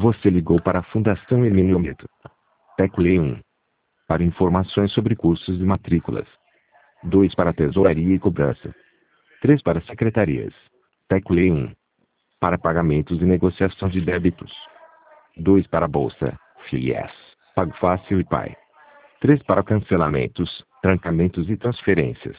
Você ligou para a Fundação Emílio Neto. Tecle 1. Para informações sobre cursos e matrículas. 2 para tesouraria e cobrança. 3 para secretarias. Tecle 1. Para pagamentos e negociação de débitos. 2 para bolsa, FIES, Pago Fácil e Pai. 3 para cancelamentos, trancamentos e transferências.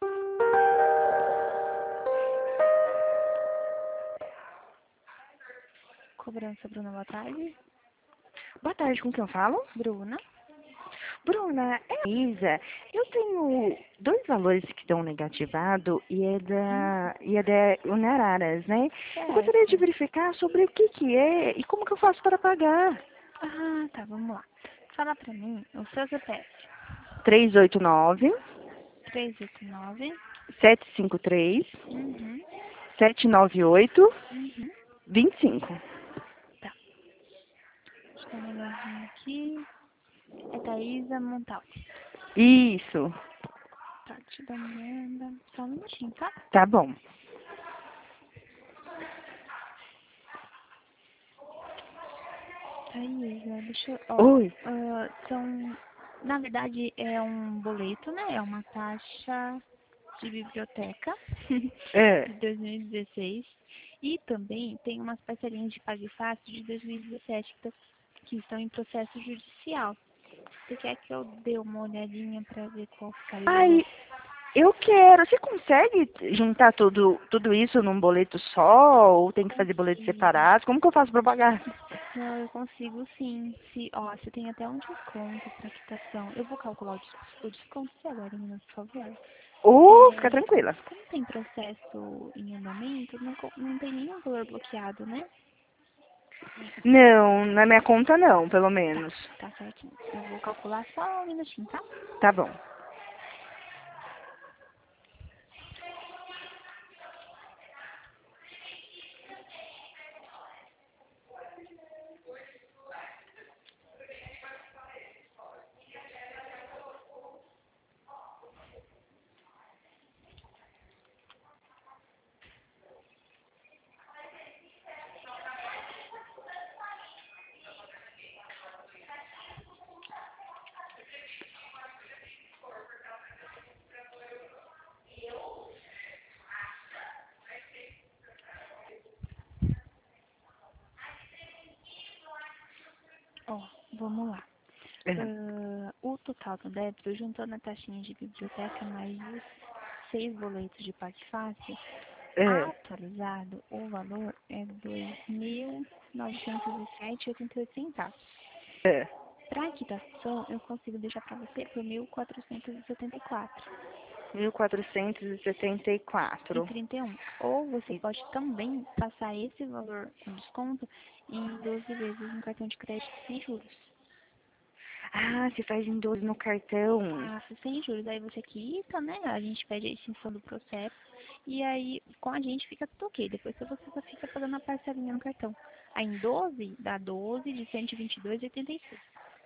Cobrança, Bruna, boa tarde. Boa tarde, com quem eu falo? Bruna. Bruna, é a Isa. Eu tenho 2 valores que estão negativado e é da Unararas, né? Eu gostaria de verificar sobre o que é e como que eu faço para pagar. Ah, tá, vamos lá. Fala pra mim o seu CPF. 389 389. 753 Uhum. 798 Uhum. 25. Tá. Deixa eu dar uma olhadinha aqui. É Thaisa Montalti. Isso. Tá, deixa eu dar uma olhada. Só um minutinho, tá? Tá bom. Thaisa, deixa eu... Oi. São... Na verdade, é um boleto, né? É uma taxa de biblioteca É. de 2016 e também tem umas parcelinhas de Pague Fácil de 2017 que estão em processo judicial. Você quer que eu dê uma olhadinha para ver qual ficaria? Ai, eu quero. Você consegue juntar tudo isso num boleto só? Ou tem que fazer boletos separados? Como que eu faço para pagar? Não, eu consigo sim. Você tem até um desconto para quitação. Eu vou calcular o desconto. Você aguarda um minuto, por favor. Fica tranquila. Como tem processo em andamento, não tem nenhum valor bloqueado, né? Não, na minha conta não, pelo menos. Tá certinho. Eu vou calcular só um minutinho, tá? Tá bom. Vamos lá. É. O total do débito, juntando a taxinha de biblioteca mais os 6 boletos de Pague Fácil, atualizado, o valor é R$ 2.907,88. É. Para quitação, eu consigo deixar para você por R$ 1.474. 1474. 31. Ou você pode também passar esse valor com desconto em 12 vezes no cartão de crédito sem juros. Ah, você faz em 12 no cartão. Sem juros. Aí você quita, né? A gente pede a extinção do processo. E aí, com a gente fica tudo ok. Depois você só fica pagando a parcelinha no cartão. Aí em 12, dá 12 de 122,86.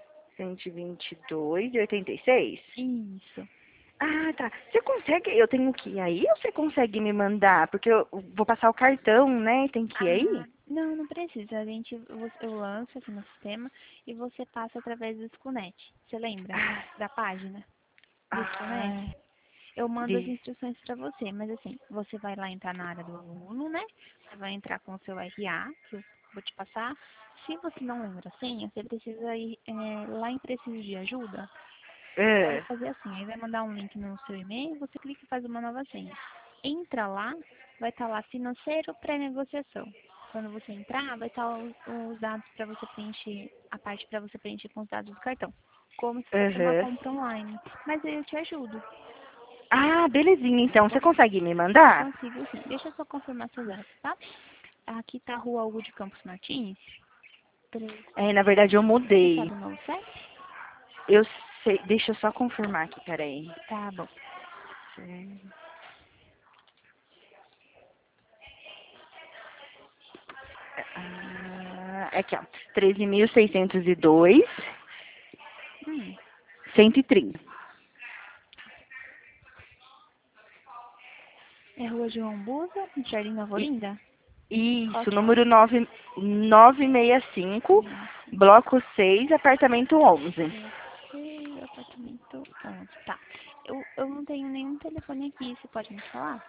122,86? Isso. Ah, tá. Você consegue, eu tenho que ir aí ou você consegue me mandar? Porque eu vou passar o cartão, né? Tem que ir aí? Não precisa. Eu lanço aqui no sistema e você passa através do Scunet. Você lembra da página do Scunet? Eu mando as instruções para você, mas assim, você vai lá entrar na área do aluno, né? Você vai entrar com o seu RA, que eu vou te passar. Se você não lembra a senha, você precisa ir lá em Preciso de Ajuda. Pode fazer assim, aí vai mandar um link no seu e-mail, você clica e faz uma nova senha. Entra lá, vai estar lá financeiro pré-negociação. Quando você entrar, vai estar os dados para você preencher, a parte para você preencher com os dados do cartão. Como se fosse uma compra online. Mas aí eu te ajudo. Ah, belezinha, então. Você consegue me mandar? Consigo sim. Deixa eu só confirmar seus dados, tá? Aqui tá a Rua Hugo de Campos Martins. Na verdade eu mudei. Você sabe o novo CEP? Eu sei, deixa eu só confirmar aqui, peraí. Tá bom. Aqui, ó. 13.602, 130. É Rua João Busa, em Jardim Nova Olinda? Isso, número 965, bloco 6, apartamento 11. Apartamento 11. Tá. Eu não tenho nenhum telefone aqui. Você pode me falar?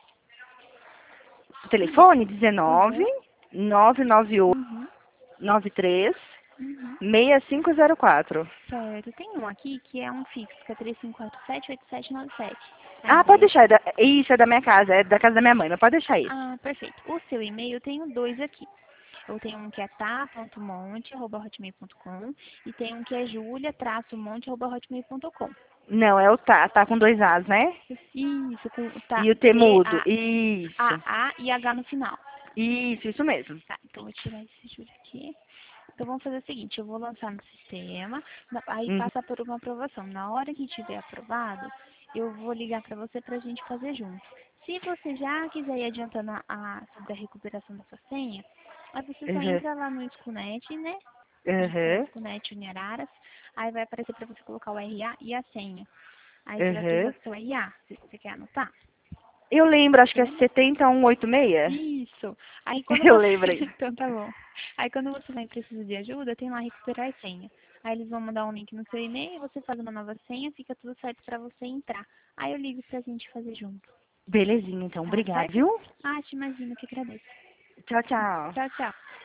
Telefone 19 998 Uhum. 93 Uhum. 6504. Certo. Tem um aqui que é um fixo, que é 3547-8797. Ah, pode deixar. Isso é da minha casa, é da casa da minha mãe, mas pode deixar isso. Ah, perfeito. O seu e-mail, eu tenho dois aqui. Eu tenho um que é tá.monte@hotmail.com e tem um que é julia-monte@hotmail.com. Não, é o tá com 2 As, né? Isso, com tá, E o T mudo. T-A-A Isso. e H no final. Isso mesmo. Tá, então eu vou tirar esse Júlia aqui. Então vamos fazer o seguinte, eu vou lançar no sistema, aí Uhum. passa por uma aprovação. Na hora que tiver aprovado, eu vou ligar para você para a gente fazer junto. Se você já quiser ir adiantando sobre a recuperação da sua senha, aí você só Uhum. entra lá no Scunet, né? Uhum. Scunet Uniararas, aí vai aparecer para você colocar o RA e a senha. Aí você vai precisar Uhum. do seu RA, se você quer anotar. Eu lembro, acho que é Lembra? 70186. Isso. Aí quando Eu você... lembro aí. Então tá bom. Aí quando você vai precisar de ajuda, tem lá recuperar a senha. Aí eles vão mandar um link no seu e-mail, você faz uma nova senha, fica tudo certo pra você entrar. Aí eu ligo pra gente fazer junto. Belezinha, então. Tá Obrigada, certo? viu? Ah, te imagino que agradeço. Tchau, tchau. Tchau, tchau.